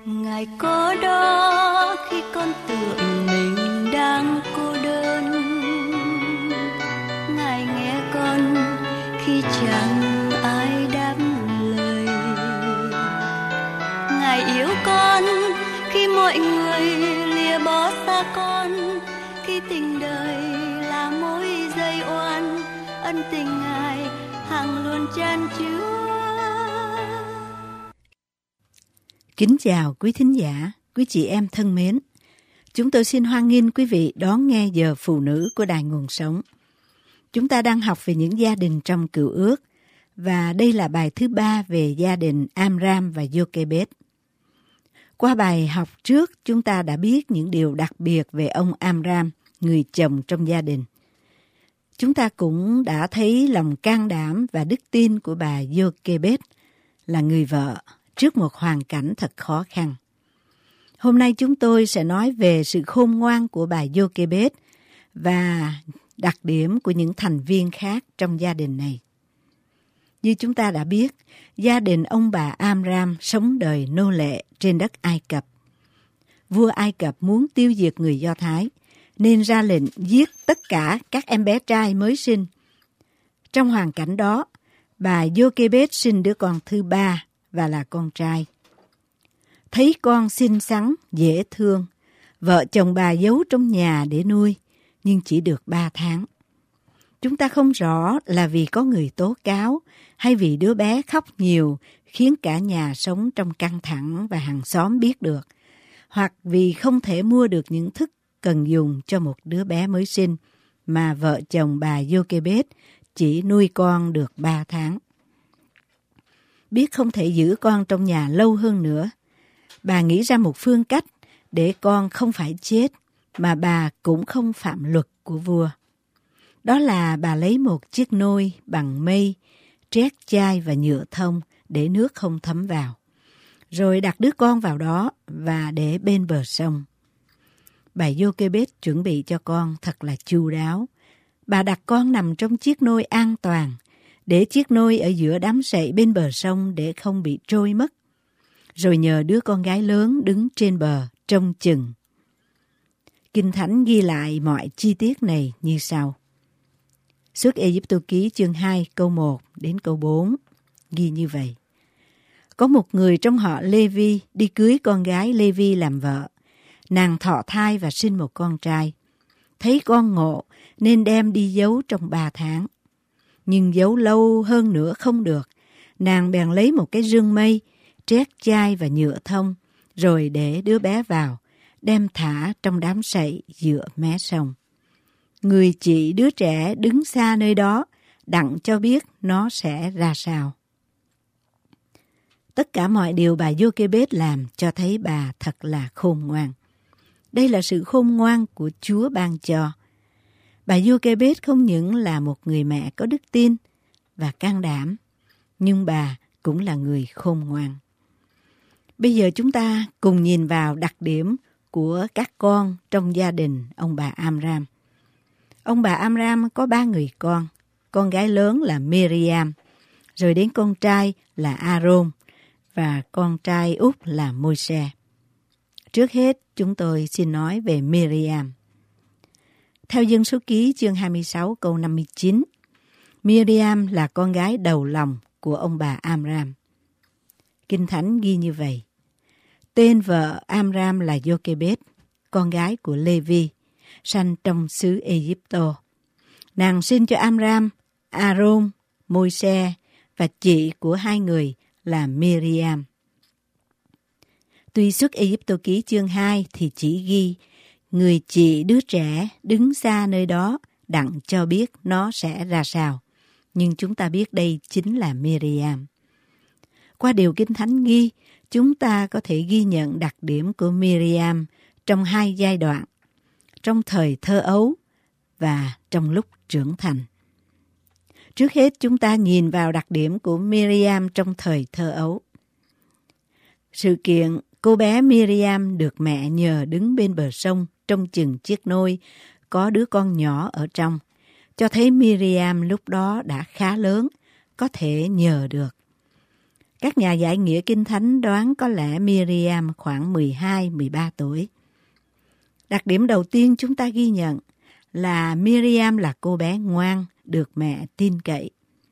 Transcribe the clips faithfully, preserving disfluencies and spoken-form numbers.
Ngài có đó khi con tưởng mình đang cô đơn, Ngài nghe con khi chẳng ai đáp lời, Ngài yêu con khi mọi người lìa bỏ xa con, khi tình đời là mối dây oan, ân tình Ngài hằng luôn chan chứa. Kính chào quý thính giả, quý chị em thân mến. Chúng tôi xin hoan nghênh quý vị đón nghe giờ phụ nữ của Đài Nguồn Sống. Chúng ta đang học về những gia đình trong Cựu Ước, và đây là bài thứ ba về gia đình Amram và Jochebed. Qua bài học trước, chúng ta đã biết những điều đặc biệt về ông Amram, người chồng trong gia đình. Chúng ta cũng đã thấy lòng can đảm và đức tin của bà Jochebed là người vợ trước một hoàn cảnh thật khó khăn. Hôm nay chúng tôi sẽ nói về sự khôn ngoan của bà Jochebed và đặc điểm của những thành viên khác trong gia đình này. Như chúng ta đã biết, gia đình ông bà Amram sống đời nô lệ trên đất Ai Cập. Vua Ai Cập muốn tiêu diệt người Do Thái, nên ra lệnh giết tất cả các em bé trai mới sinh. Trong hoàn cảnh đó, bà Jochebed sinh đứa con thứ ba và là con trai. Thấy con xinh xắn, dễ thương, vợ chồng bà giấu trong nhà để nuôi, nhưng chỉ được ba tháng. Chúng ta không rõ là vì có người tố cáo hay vì đứa bé khóc nhiều khiến cả nhà sống trong căng thẳng và hàng xóm biết được, hoặc vì không thể mua được những thức cần dùng cho một đứa bé mới sinh mà vợ chồng bà Jochebed chỉ nuôi con được ba tháng. Biết không thể giữ con trong nhà lâu hơn nữa, bà nghĩ ra một phương cách để con không phải chết mà bà cũng không phạm luật của vua. Đó là bà lấy một chiếc nôi bằng mây, trét chai và nhựa thông để nước không thấm vào, rồi đặt đứa con vào đó và để bên bờ sông. Bà Jochebed chuẩn bị cho con thật là chu đáo. Bà đặt con nằm trong chiếc nôi an toàn, để chiếc nôi ở giữa đám sậy bên bờ sông để không bị trôi mất, rồi nhờ đứa con gái lớn đứng trên bờ trông chừng. Kinh Thánh ghi lại mọi chi tiết này như sau. Xuất Ê-díp-tô ký chương hai câu một đến câu bốn ghi như vậy. Có một người trong họ Lê-vi đi cưới con gái Lê-vi làm vợ. Nàng thọ thai và sinh một con trai. Thấy con ngộ nên đem đi giấu trong ba tháng. Nhưng giấu lâu hơn nữa không được. Nàng bèn lấy một cái rương mây, trét chai và nhựa thông, rồi để đứa bé vào, đem thả trong đám sậy giữa mé sông. Người chị đứa trẻ đứng xa nơi đó, đặng cho biết nó sẽ ra sao. Tất cả mọi điều bà Jochebed làm cho thấy bà thật là khôn ngoan. Đây là sự khôn ngoan của Chúa ban cho. Bà Jochebed không những là một người mẹ có đức tin và can đảm, nhưng bà cũng là người khôn ngoan. Bây giờ chúng ta cùng nhìn vào đặc điểm của các con trong gia đình ông bà Amram. Ông bà Amram có ba người con, con gái lớn là Miriam, rồi đến con trai là Aaron và con trai út là Môi-se. Trước hết, chúng tôi xin nói về Miriam. Theo Dân Số Ký chương hai mươi sáu câu năm mươi chín, Miriam là con gái đầu lòng của ông bà Amram. Kinh Thánh ghi như vậy. Tên vợ Amram là Jochebed, con gái của Lê-vi, sanh trong xứ Ê-díp-tô. Nàng sinh cho Amram, Aaron, Môi-se và chị của hai người là Miriam. Tuy Xuất Ê-díp-tô ký chương hai thì chỉ ghi người chị đứa trẻ đứng xa nơi đó đặng cho biết nó sẽ ra sao. Nhưng chúng ta biết đây chính là Miriam. Qua điều Kinh Thánh ghi, chúng ta có thể ghi nhận đặc điểm của Miriam trong hai giai đoạn, trong thời thơ ấu và trong lúc trưởng thành. Trước hết chúng ta nhìn vào đặc điểm của Miriam trong thời thơ ấu. Sự kiện cô bé Miriam được mẹ nhờ đứng bên bờ sông trông chừng chiếc nôi có đứa con nhỏ ở trong, cho thấy Miriam lúc đó đã khá lớn, có thể nhờ được. Các nhà giải nghĩa Kinh Thánh đoán có lẽ Miriam khoảng mười hai mười ba tuổi. Đặc điểm đầu tiên chúng ta ghi nhận là Miriam là cô bé ngoan, được mẹ tin cậy.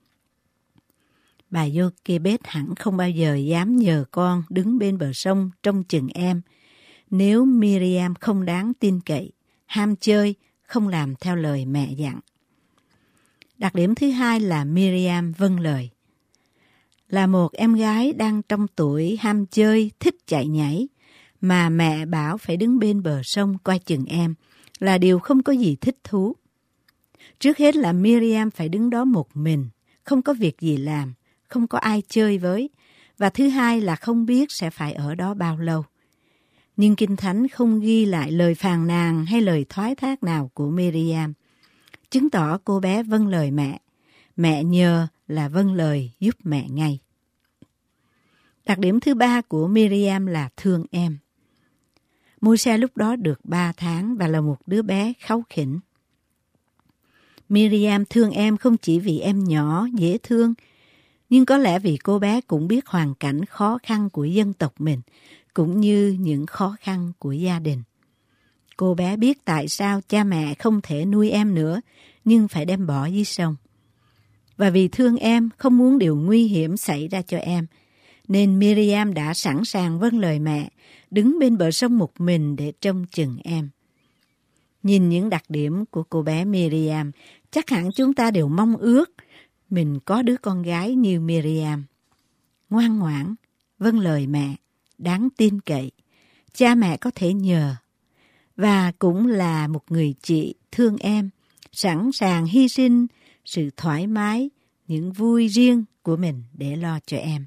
Bà Giô-kê-bết hẳn không bao giờ dám nhờ con đứng bên bờ sông trông chừng em, nếu Miriam không đáng tin cậy, ham chơi, không làm theo lời mẹ dặn. Đặc điểm thứ hai là Miriam vâng lời. Là một em gái đang trong tuổi ham chơi, thích chạy nhảy, mà mẹ bảo phải đứng bên bờ sông coi chừng em, là điều không có gì thích thú. Trước hết là Miriam phải đứng đó một mình, không có việc gì làm, không có ai chơi với, và thứ hai là không biết sẽ phải ở đó bao lâu. Nhưng Kinh Thánh không ghi lại lời phàn nàn hay lời thoái thác nào của Miriam, chứng tỏ cô bé vâng lời mẹ. Mẹ nhờ là vâng lời giúp mẹ ngay. Đặc điểm thứ ba của Miriam là thương em. Môi-se lúc đó được ba tháng và là một đứa bé kháu khỉnh. Miriam thương em không chỉ vì em nhỏ, dễ thương, nhưng có lẽ vì cô bé cũng biết hoàn cảnh khó khăn của dân tộc mình, cũng như những khó khăn của gia đình. Cô bé biết tại sao cha mẹ không thể nuôi em nữa, nhưng phải đem bỏ dưới sông. Và vì thương em, không muốn điều nguy hiểm xảy ra cho em, nên Miriam đã sẵn sàng vâng lời mẹ, đứng bên bờ sông một mình để trông chừng em. Nhìn những đặc điểm của cô bé Miriam, chắc hẳn chúng ta đều mong ước mình có đứa con gái như Miriam. Ngoan ngoãn, vâng lời mẹ, đáng tin cậy, cha mẹ có thể nhờ, và cũng là một người chị thương em, sẵn sàng hy sinh sự thoải mái, những vui riêng của mình để lo cho em.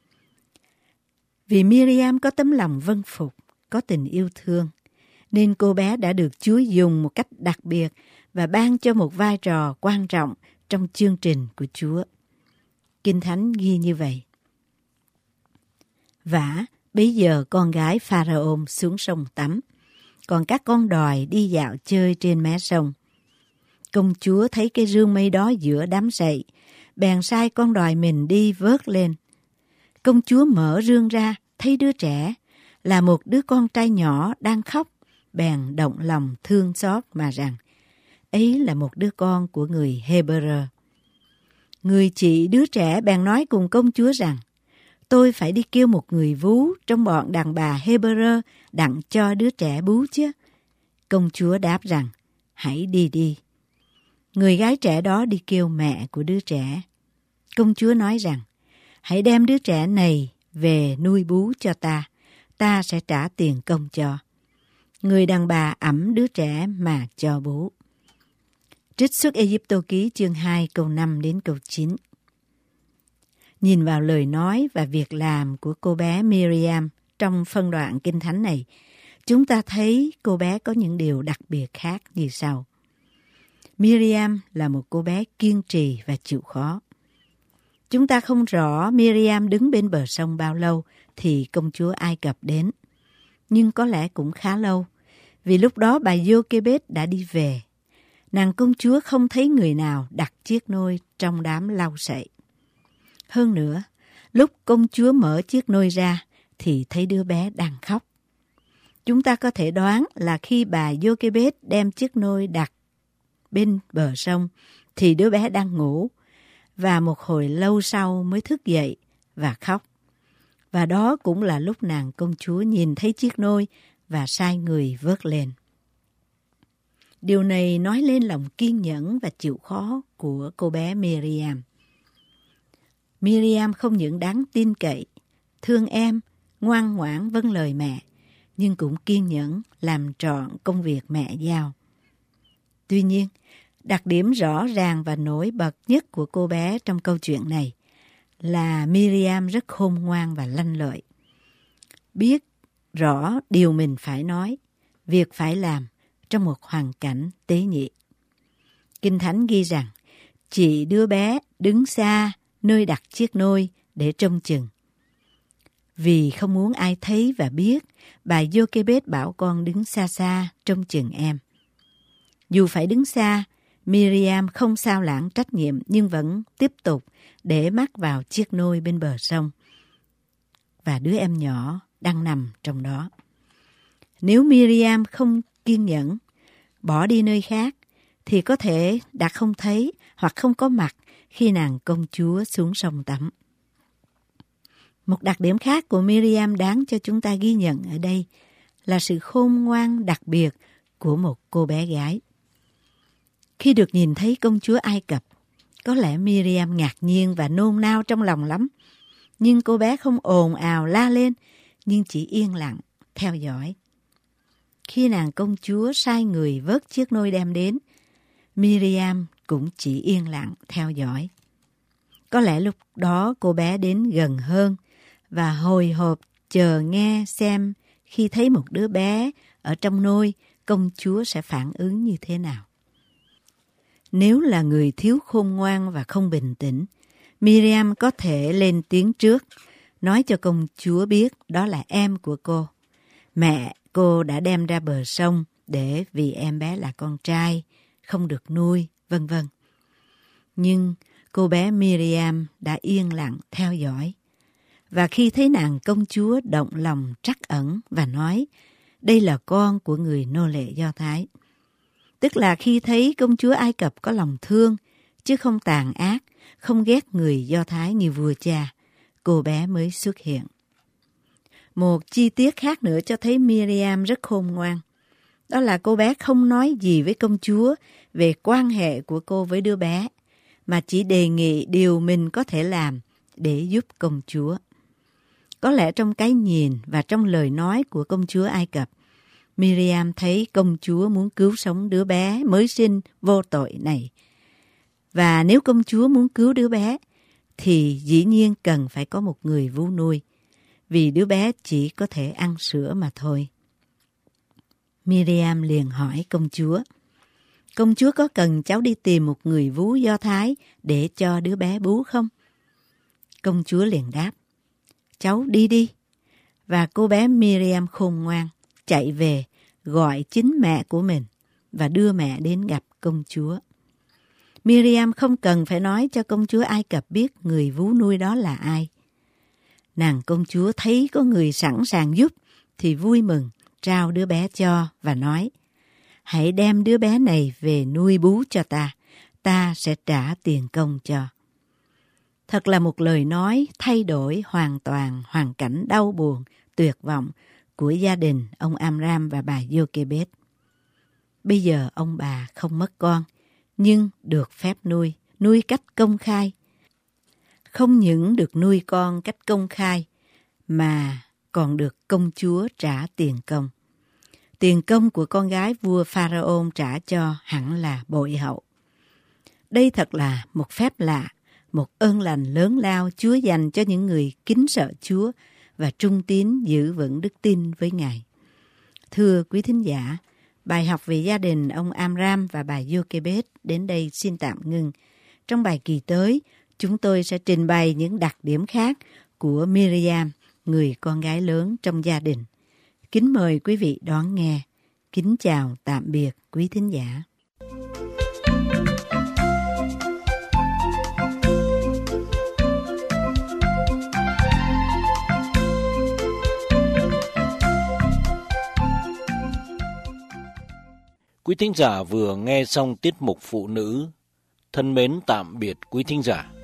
Vì Miriam có tấm lòng vâng phục, có tình yêu thương, nên cô bé đã được Chúa dùng một cách đặc biệt và ban cho một vai trò quan trọng trong chương trình của Chúa. Kinh Thánh ghi như vậy. Vả, bấy giờ con gái Pharaon xuống sông tắm, còn các con đòi đi dạo chơi trên mé sông. Công chúa thấy cái rương mây đó giữa đám sậy, bèn sai con đòi mình đi vớt lên. Công chúa mở rương ra, thấy đứa trẻ, là một đứa con trai nhỏ đang khóc, bèn động lòng thương xót mà rằng, ấy là một đứa con của người Hê-bơ-rơ. Người chị đứa trẻ bèn nói cùng công chúa rằng, tôi phải đi kêu một người vú trong bọn đàn bà Hê-bơ-rơ đặng cho đứa trẻ bú chứ. Công chúa đáp rằng, hãy đi đi. Người gái trẻ đó đi kêu mẹ của đứa trẻ. Công chúa nói rằng, hãy đem đứa trẻ này về nuôi bú cho ta, ta sẽ trả tiền công cho. Người đàn bà ẵm đứa trẻ mà cho bú. Trích xuất Ê-díp-tô ký chương hai câu năm đến câu chín. Nhìn vào lời nói và việc làm của cô bé Miriam trong phân đoạn Kinh Thánh này, chúng ta thấy cô bé có những điều đặc biệt khác như sau. Miriam là một cô bé kiên trì và chịu khó. Chúng ta không rõ Miriam đứng bên bờ sông bao lâu thì công chúa Ai Cập đến. Nhưng có lẽ cũng khá lâu, vì lúc đó bà Giô-kê-bết đã đi về. Nàng công chúa không thấy người nào đặt chiếc nôi trong đám lau sậy. Hơn nữa, lúc công chúa mở chiếc nôi ra thì thấy đứa bé đang khóc. Chúng ta có thể đoán là khi bà Giô-kê-bết đem chiếc nôi đặt bên bờ sông thì đứa bé đang ngủ, và một hồi lâu sau mới thức dậy và khóc. Và đó cũng là lúc nàng công chúa nhìn thấy chiếc nôi và sai người vớt lên. Điều này nói lên lòng kiên nhẫn và chịu khó của cô bé Miriam. Miriam không những đáng tin cậy, thương em, ngoan ngoãn vâng lời mẹ, nhưng cũng kiên nhẫn làm trọn công việc mẹ giao. Tuy nhiên, đặc điểm rõ ràng và nổi bật nhất của cô bé trong câu chuyện này là Miriam rất khôn ngoan và lanh lợi. Biết rõ điều mình phải nói, việc phải làm trong một hoàn cảnh tế nhị. Kinh Thánh ghi rằng, chị đứa bé đứng xa nơi đặt chiếc nôi để trông chừng. Vì không muốn ai thấy và biết, bà Giô-kê-bết bảo con đứng xa xa trông chừng em. Dù phải đứng xa, Miriam không sao lãng trách nhiệm nhưng vẫn tiếp tục để mắt vào chiếc nôi bên bờ sông, và đứa em nhỏ đang nằm trong đó. Nếu Miriam không kiên nhẫn, bỏ đi nơi khác, thì có thể đã không thấy hoặc không có mặt khi nàng công chúa xuống sông tắm. Một đặc điểm khác của Miriam đáng cho chúng ta ghi nhận ở đây là sự khôn ngoan đặc biệt của một cô bé gái. Khi được nhìn thấy công chúa Ai Cập, có lẽ Miriam ngạc nhiên và nôn nao trong lòng lắm. Nhưng cô bé không ồn ào la lên, nhưng chỉ yên lặng, theo dõi. Khi nàng công chúa sai người vớt chiếc nôi đem đến, Miriam cũng chỉ yên lặng, theo dõi. Có lẽ lúc đó cô bé đến gần hơn và hồi hộp chờ nghe xem khi thấy một đứa bé ở trong nôi, công chúa sẽ phản ứng như thế nào. Nếu là người thiếu khôn ngoan và không bình tĩnh, Miriam có thể lên tiếng trước, nói cho công chúa biết đó là em của cô. Mẹ cô đã đem ra bờ sông để vì em bé là con trai, không được nuôi, vân vân. Nhưng cô bé Miriam đã yên lặng theo dõi. Và khi thấy nàng công chúa động lòng trắc ẩn và nói, đây là con của người nô lệ Do Thái. Tức là khi thấy công chúa Ai Cập có lòng thương, chứ không tàn ác, không ghét người Do Thái như vua cha, cô bé mới xuất hiện. Một chi tiết khác nữa cho thấy Miriam rất khôn ngoan. Đó là cô bé không nói gì với công chúa về quan hệ của cô với đứa bé, mà chỉ đề nghị điều mình có thể làm để giúp công chúa. Có lẽ trong cái nhìn và trong lời nói của công chúa Ai Cập, Miriam thấy công chúa muốn cứu sống đứa bé mới sinh vô tội này. Và nếu công chúa muốn cứu đứa bé, thì dĩ nhiên cần phải có một người vú nuôi, vì đứa bé chỉ có thể ăn sữa mà thôi. Miriam liền hỏi công chúa, công chúa có cần cháu đi tìm một người vú Do Thái để cho đứa bé bú không? Công chúa liền đáp, cháu đi đi. Và cô bé Miriam khôn ngoan, chạy về, gọi chính mẹ của mình và đưa mẹ đến gặp công chúa. Miriam không cần phải nói cho công chúa Ai Cập biết người vú nuôi đó là ai. Nàng công chúa thấy có người sẵn sàng giúp thì vui mừng, trao đứa bé cho và nói, hãy đem đứa bé này về nuôi bú cho ta, ta sẽ trả tiền công cho. Thật là một lời nói thay đổi hoàn toàn hoàn cảnh đau buồn, tuyệt vọng của gia đình ông Amram và bà Jochebed. Bây giờ ông bà không mất con, nhưng được phép nuôi, nuôi cách công khai. Không những được nuôi con cách công khai, mà còn được công chúa trả tiền công. Tiền công của con gái vua Pharaoh trả cho hẳn là bội hậu. Đây thật là một phép lạ, một ơn lành lớn lao Chúa dành cho những người kính sợ Chúa và trung tín giữ vững đức tin với Ngài. Thưa quý thính giả, bài học về gia đình ông Amram và bà Jochebed đến đây xin tạm ngưng. Trong bài kỳ tới, chúng tôi sẽ trình bày những đặc điểm khác của Miriam, người con gái lớn trong gia đình. Kính mời quý vị đón nghe. Kính chào tạm biệt quý thính giả. Quý thính giả vừa nghe xong tiết mục Phụ nữ. Thân mến tạm biệt quý thính giả.